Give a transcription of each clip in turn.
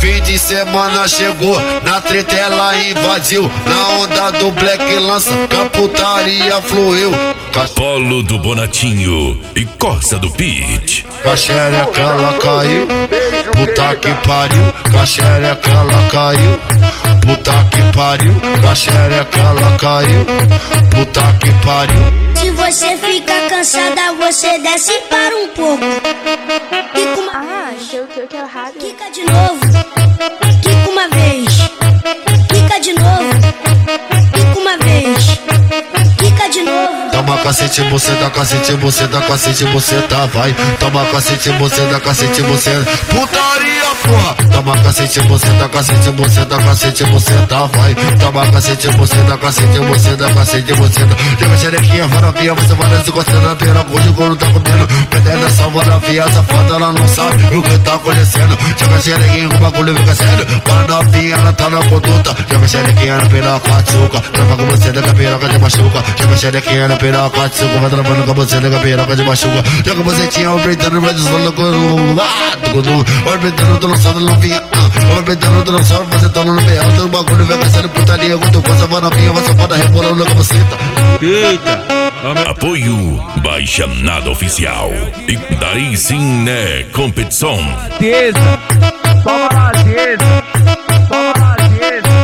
Fim de semana chegou, na treta ela invadiu. Na onda do Black lança, que a putaria fluiu. Polo do Bonatinho e Costa do Pit. Com a xereca ela caiu, puta que pariu. Com a xereca ela caiu, puta que pariu. Com a xereca ela caiu, puta que pariu. Se você fica cansada, você desce para um pouco. Quica uma... que é errado. Quica de novo. Quica uma vez. Quica de novo. Quica uma vez. Quica de novo. Toma cacete, você dá cacete, você dá cacete, você tá, vai. Toma cacete, você dá cacete, você... Putaria, porra! Toma cacete, você dá cacete, você dá cacete, você tá, vai. Toma cacete, você dá cacete, você dá cacete, você dá... Joga xerequinha, varavia, você vai se encostando na pera, hoje o couro tá comendo. Pedra essa varavia, essa foda ela não sabe o que tá acontecendo. Joga xerequinha, o bagulho fica sério. Para novinha, ela tá na conduta. Joga xerequinha na piroca de suca, trava com você da piroca de machuca. Joga xerequinha na piroca de suca, vai travando com você da piroca de machuca. Joga você tinha orbitando, vai desvalando com o... Orbitando, tô lançando novinha. Orbitando, tô lançando, você tá no meio. O bagulho vai crescendo, putaria, quanto coisa vai novinha, você pode rebolando com você. Eita! Apoio Baixa Nada Oficial. E daí sim né competição. Tesa! Toma lá, tesa! Toma lá, tesa!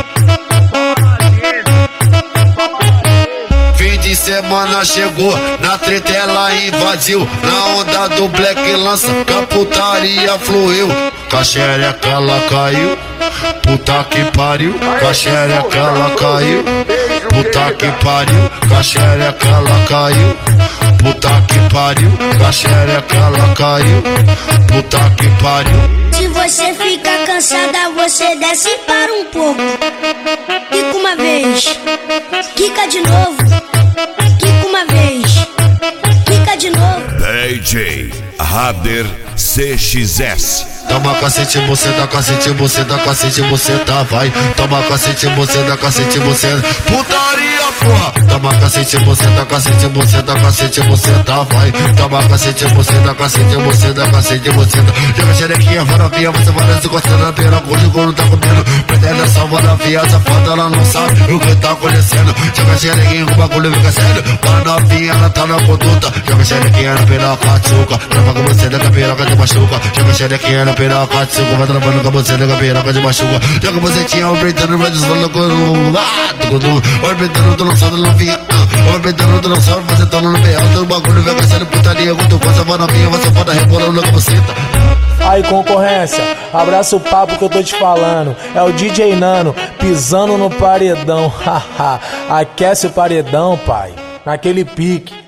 Fim de semana chegou, na treta ela invadiu. Na onda do Black lança, que a putaria fluiu. Com a xereca ela caiu, puta que pariu. Com a xereca ela caiu, puta que pariu. Com a xereca ela caiu, puta que pariu. Com a xereca ela caiu, puta que pariu. Se você fica cansada, você desce para um pouco. Quica uma vez. Quica de novo. Quica uma vez. Quica de novo. DJ Rader CXS. Toma cacete, você dá cacete, você dá cacete, você tá, vai. Toma cacete, você dá cacete, você... Putaria, porra! Toma cacete, você dá cacete, você dá cacete, você tá, vai. Toma cacete, você dá cacete, você dá cacete, você dá... Joga xerequinha, varavia, você vai se encostando na pera, hoje o couro tá comendo. Pedra essa varavia, essa foda ela não sabe o que tá acontecendo. Joga xerequinha, o bagulho fica sério. Para novinha, ela tá na conduta. Joga xerequinha na piroca de suca, trava com você da piroca de machuca. Joga xerequinha na piroca de suca, vai travando com você da piroca de machuca. Joga você tinha orbitando, vai desvalando com o... Orbitando, tô lançando novinha. Orbitando, tô lançando, você tá no meio. O bagulho vai crescendo, putaria, quanto coisa vai novinha, você pode rebolando com você. Aí concorrência, abraça o papo que eu tô te falando. É o DJ Nano pisando no paredão. Haha, aquece o paredão, pai, naquele pique.